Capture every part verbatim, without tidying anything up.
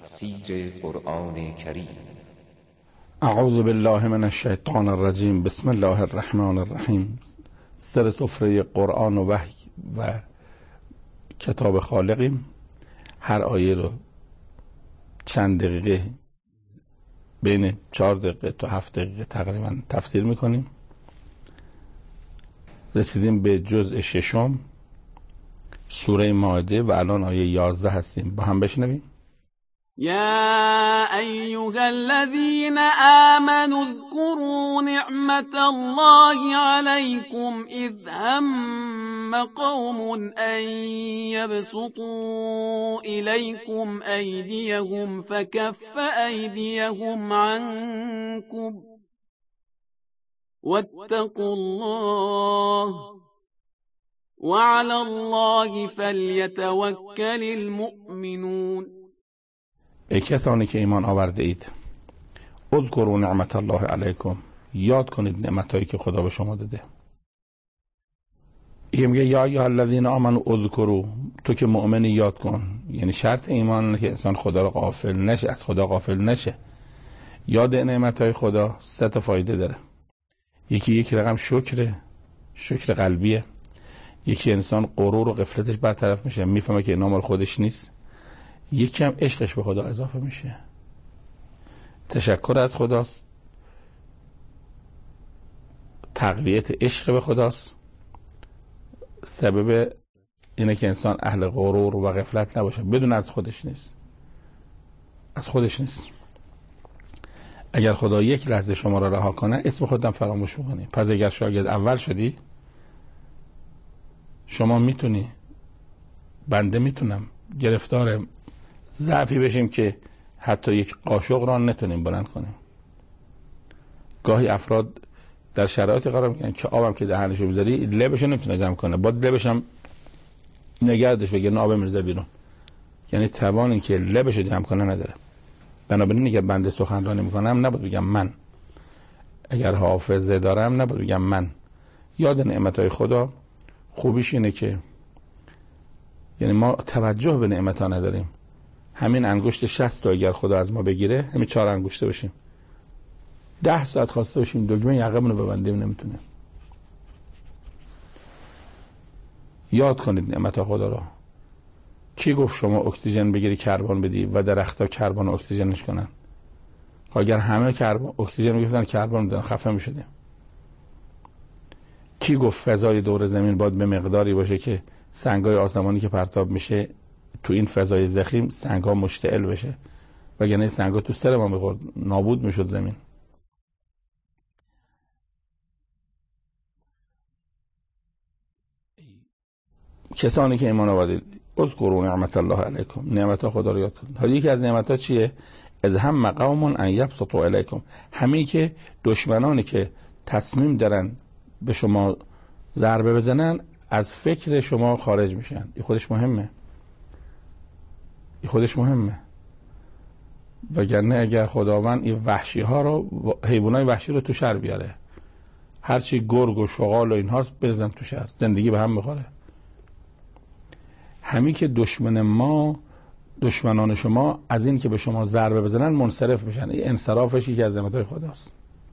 تفسیر قرآن کریم. اعوذ بالله من الشیطان الرجیم. بسم الله الرحمن الرحیم. سر سفره قرآن و وحی و کتاب خالقیم. هر آیه رو چند دقیقه، بین چهار دقیقه تا هفت دقیقه تقریبا تفسیر میکنیم. رسیدیم به جزء ششم سوره مائده و الان آیه یازده هستیم. با هم بشنویم. يا أيها الذين آمنوا اذكروا نعمة الله عليكم إذ هم قوم أن يبسطوا إليكم أيديهم فكف أيديهم عنكم واتقوا الله وعلى الله فليتوكل المؤمنون. ای کسانی که ایمان آورده اید، اذکروا نعمت الله علیکم، یاد کنید نعمتایی که خدا به شما داده. یه میگه یا ایها الذین آمنوا اذکروا، تو که مؤمنی یاد کن. یعنی شرط ایمان اینه که انسان خدا رو غافل نشه، از خدا غافل نشه. یاد نعمتای خدا سه تا فایده داره. یکی یک رقم شکر، شکر قلبیه. یکی انسان غرور و غفلتش برطرف میشه، میفهمه که اینا مال خودش نیست. یکی هم عشقش به خدا اضافه میشه. تشکر از خداست، تقویت عشق به خداست. سبب اینه که انسان اهل غرور و غفلت نباشه، بدون از خودش نیست، از خودش نیست. اگر خدا یک لحظه شما را رها کنه، اسم خودم فراموش میکنی. پس اگر شاگرد اول شدی، شما میتونی، بنده میتونم گرفتار ضعفی بشیم که حتی یک قاشق را نتونیم بلند کنیم. گاهی افراد در شرایطی قرار میگیرن که آبم که دهنشو بذاری لبش نمیتونه جمع کنه، باید لبش هم نگردش بگیرن آب میرزه بیرون. یعنی توان این که لبش جمع کنه نداره. بنابراین اگر بنده سخنرانی میکنم نباید بگم من، اگر حافظه دارم نباید بگم من. یاد نعمتهای خدا خوبیش اینه که یعنی ما توجه به نعمتها نداریم. همین انگشت شصت تا اگر خدا از ما بگیره، همین چهار انگشته باشیم، ده ساعت خواسته باشیم دکمه یقمون رو ببندیم نمیتونه. یاد کنید نعمت خدا رو. کی گفت شما اکسیژن بگیری کربن بدی و درخت‌ها کربن و اکسیژنش کنن؟ اگر همه کربن اکسیژن میگفتن کربن میدن خفه میشدیم. کی گفت فضای دور زمین باید به مقداری باشه که سنگ‌های آسمانی که پرتاب میشه تو این فضای ضخیم سنگ‌ها مشتعل بشه، وگرنه سنگ‌ها تو سر ما می‌خورد، نابود میشد زمین. کسانی که ایمان آوردید، اذکروا نعمت الله علیکم، نعمت خدا رو یاد کنید. حالا یکی از نعمت‌ها چیه؟ اذ هم قوم ان یبسطوا الیکم، همین که دشمنانی که تصمیم دارن به شما ضربه بزنن از فکر شما خارج میشن. این خودش مهمه، این خودش مهمه. وگرنه اگر خداوند این وحشی ها رو، حیوانای وحشی رو تو شهر بیاره، هرچی گرگ و شغال و اینهاست بزن تو شهر، زندگی به هم میخوره. همین که دشمن ما، دشمنان شما از این که به شما ضربه بزنن منصرف میشن. این انصرافش یکی از نعمتهای خداست.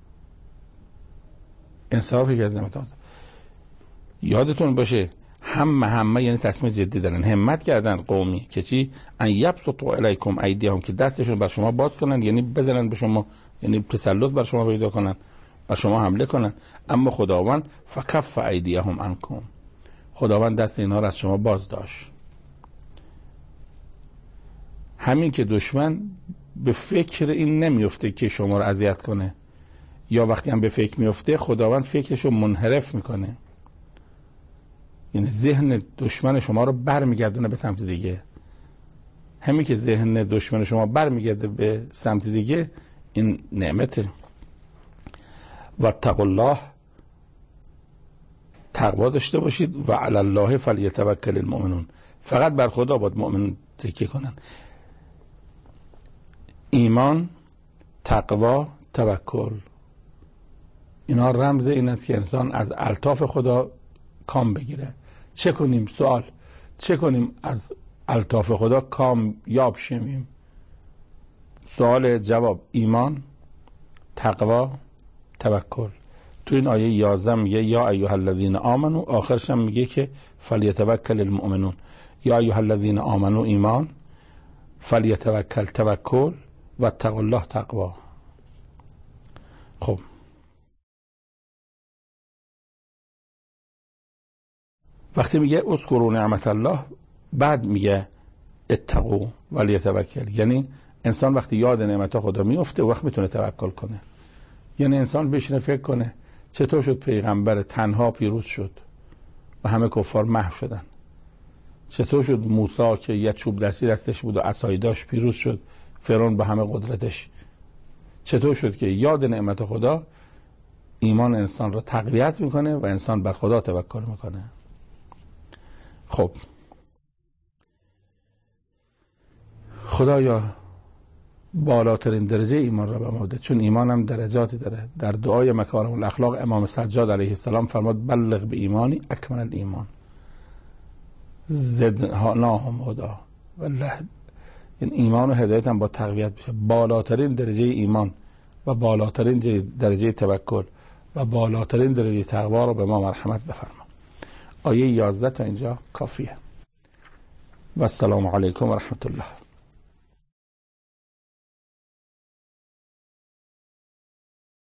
انصراف یکی از نعمت‌ها. یادتون باشه همه همه یعنی تصمیم جدی دارن، همت کردن قومی که چی؟ ان یبسطوا الیکم ایدیهم، که دستشون بر شما باز کنن، یعنی بزنن به شما، یعنی تسلط بر شما پیدا کنن، بر شما حمله کنن. اما خداوند فکف ایدیهم عنکم، خداوند دست اینها را از شما باز داشت. همین که دشمن به فکر این نمیفته که شما را اذیت کنه، یا وقتی هم به فکر میفته خداوند فکرشو منحرف میکنه، یعنی ذهن دشمن شما رو برمیگردونه به سمت دیگه. همین که ذهن دشمن شما برمیگرده به سمت دیگه، این نعمته. واتقوا الله، تقوا داشته باشید. و علی الله فلیتوکل المؤمنون، فقط بر خدا باید مؤمن تکیه کنن. ایمان، تقوا، توکل، اینا رمز این است که انسان از الطاف خدا کام بگیره. چه کنیم؟ سوال، چه کنیم از الطاف خدا کام یاب شیم؟ سوال جواب ایمان، تقوا، توکل. تو این آیه یازده میگه یا ایها الذین آمنو، آخرش هم میگه که فلیتوکل المؤمنون. یا ایها الذین آمنو ایمان، فلیتوکل توکل و اتقوا الله تقوا. خب وقتی میگه اذکروا نعمت الله، بعد میگه اتقوا ولیتوکل، یعنی انسان وقتی یاد نعمت خدا میفته وقت میتونه توکل کنه. یعنی انسان بشینه فکر کنه چطور شد پیغمبر تنها پیروز شد و همه کفار محو شدن، چطور شد موسی که یه چوب دستی دستش بود و عصایی داشت پیروز شد، فرعون به همه قدرتش. چطور شد که یاد نعمت خدا ایمان انسان را تقویت میکنه و انسان بر خدا توکل میکنه. خب خدایا بالاترین درجه ایمان را به ما بده، چون ایمان هم درجاتی داره. در دعای مکارم الاخلاق امام سجاد علیه السلام فرمود بلغ به ایمانی اکمل الایمان زدناهم هدی. والله این ایمان و هدایت هم با تقویت بشه. بالاترین درجه ایمان و بالاترین درجه توکل و بالاترین درجه تقوا رو به ما مرحمت بفرما. آیه یازده تا اینجا کافیه. و السلام علیکم و رحمت الله.